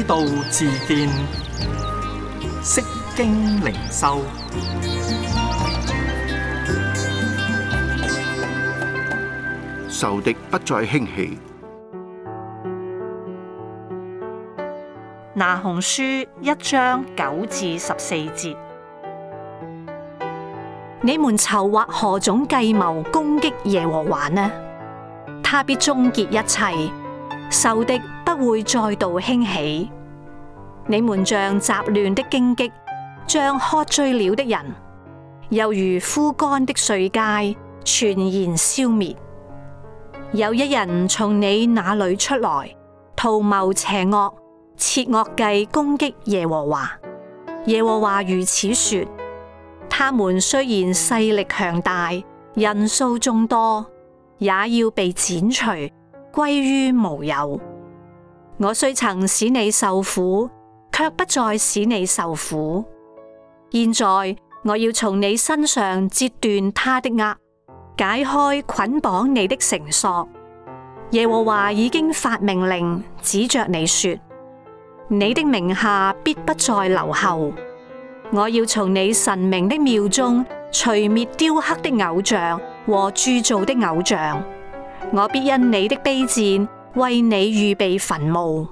道自見，釋經靈修。 仇敵不再興起。 那鴻書1章9至14節：你們籌劃何種計謀攻擊耶和華呢？他必終結一切，仇敵不會再度興起。你們像雜亂的荊棘，像喝醉了的人，又如枯乾的碎秸，全然消滅。有一人從你那裏出來，圖謀邪惡，設惡計攻擊耶和華。耶和華如此說：他們雖然勢力強大，人數眾多，也要被剪除，歸於無有。我雖曾使你受苦，卻不再使你受苦。現在我要從你身上截斷他的軛，解開捆綁你的繩索。耶和華已經發命令，指着你說：你的名下必不再留後。我要從你神明的廟中除滅雕刻的偶像和鑄造的偶像。我必因你的卑賤為你預備墳墓。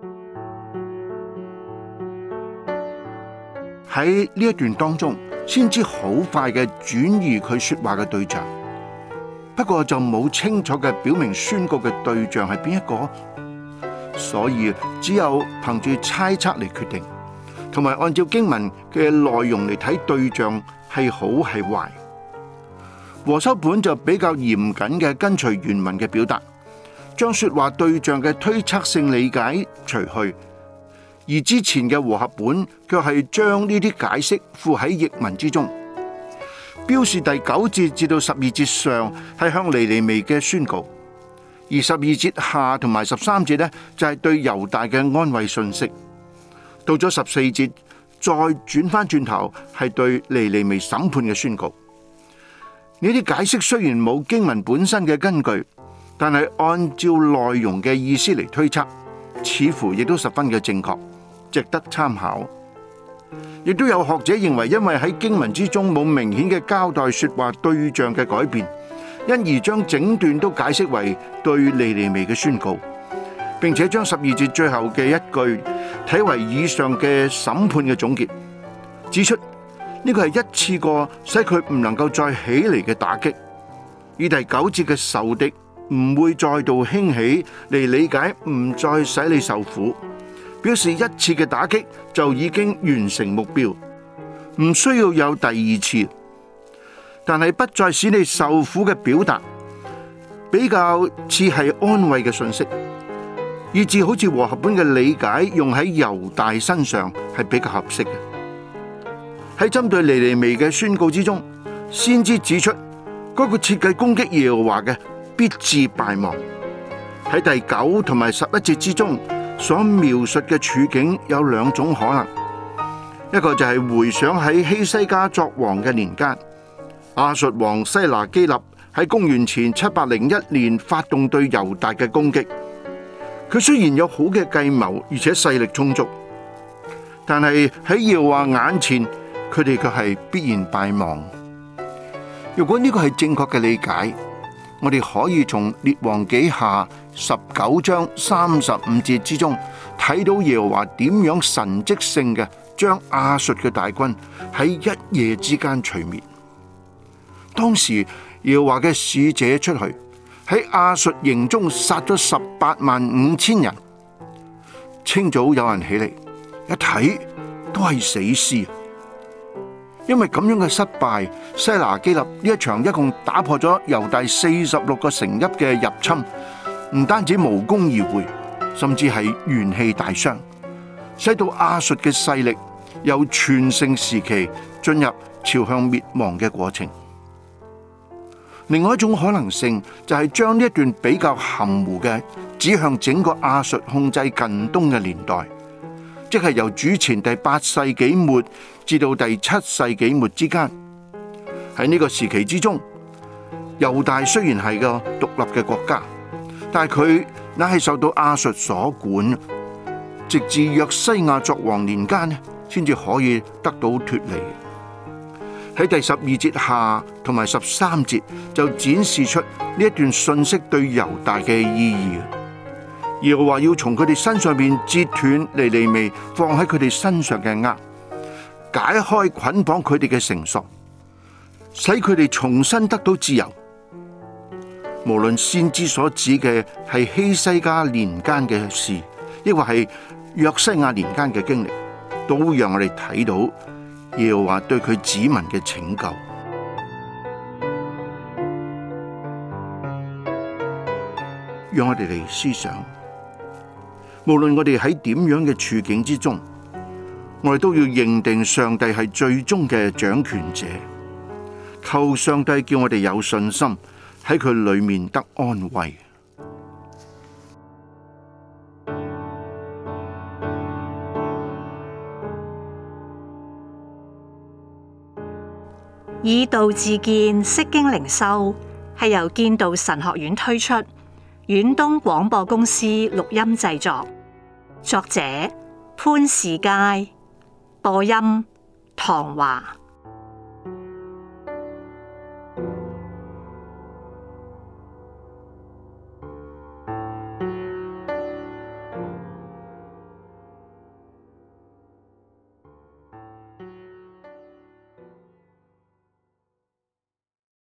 喺呢一段當中，先知好快嘅轉移佢說話嘅對象，不過就冇清楚嘅表明宣告嘅對象係邊一個，所以只有憑住猜測嚟決定，同埋按照經文嘅內容嚟睇對象係好係壞。和修本就比較嚴謹嘅跟隨原文嘅表達，將說話對象嘅推測性理解除去。而之前嘅和合本卻係將呢啲解釋附喺譯文之中，標示第9節至到12節上係向尼尼微嘅宣告，而12節下同埋13節呢，就係對猶大嘅安慰信息。到咗14節再轉翻轉頭係對尼尼微審判嘅宣告。呢啲解釋雖然冇經文本身嘅根據，但係按照內容嘅意思嚟推測，似乎亦都十分嘅正確，值得參考。亦都有學者認為，因為喺經文之中冇明顯嘅交代說話對象嘅改變，因而將整段都解釋為對尼尼微嘅宣告，並且將12節最後嘅一句睇為以上嘅審判嘅總結，指出呢個係一次過使佢唔能夠再起嚟嘅打擊，以第9節嘅仇敵唔會再度興起嚟理解唔再使你受苦，表示一次嘅打擊就已經完成目標，唔需要有第二次。但係不再使你受苦嘅表達，比較似係安慰嘅信息，以致好似和合本嘅理解用喺猶大身上係比較合適嘅。喺針對尼尼微嘅宣告之中，先知指出嗰個設計攻擊耶和華嘅必致敗亡。喺第9同埋11節之中所描述嘅處境有兩種可能，一個就係回想喺希西家作王嘅年間，亞述王西拿基立喺公元前701年發動對猶大嘅攻擊。佢雖然有好嘅計謀，而且勢力充足，但係喺耶和華眼前，佢哋卻係必然敗亡。如果呢個係正確嘅理解，我哋可以從列王紀下19章35節之中睇到耶和華點樣神蹟性嘅將亞述嘅大軍喺一夜之間除滅。當時耶和華嘅使者出去喺亞述營中殺咗185000人。清早有人起嚟一睇，都係死屍。因為咁樣嘅失敗，西拿基立呢一場一共打破咗猶大46個城邑嘅入侵，唔單止無功而回，甚至係元氣大傷，使到亞述嘅勢力由全盛時期進入朝向滅亡嘅過程。另外一種可能性就係將呢一段比較含糊嘅指向整個亞述控制近東嘅年代，即係由主前第8世紀末至到第7世紀末之間。喺呢個時期之中，猶大雖然係個獨立嘅國家，但係佢乃係受到亞述所管， 直至約西亞作王年間呢，先至可以得到脫離。喺第12節下同埋13節就展示出呢一段信息對猶大嘅意義。耶和華要從佢哋身上邊截斷尼尼微放喺佢哋身上嘅軛，解開捆綁佢哋嘅繩索，使佢哋重新得到自由。無論先知所指嘅係希西家年間嘅事，抑或係約西亞年間嘅經歷，都讓我哋睇到耶和華對佢子民嘅拯救。讓我哋嚟思想，無論我哋喺點樣嘅處境之中，我哋都要認定上帝係最終嘅掌權者，求上帝叫我哋有信心喺佢裏面得安慰。 以道自見，釋經靈修係由建道神學院推出，遠東廣播公司錄音製作，作者潘士佳，播音唐華。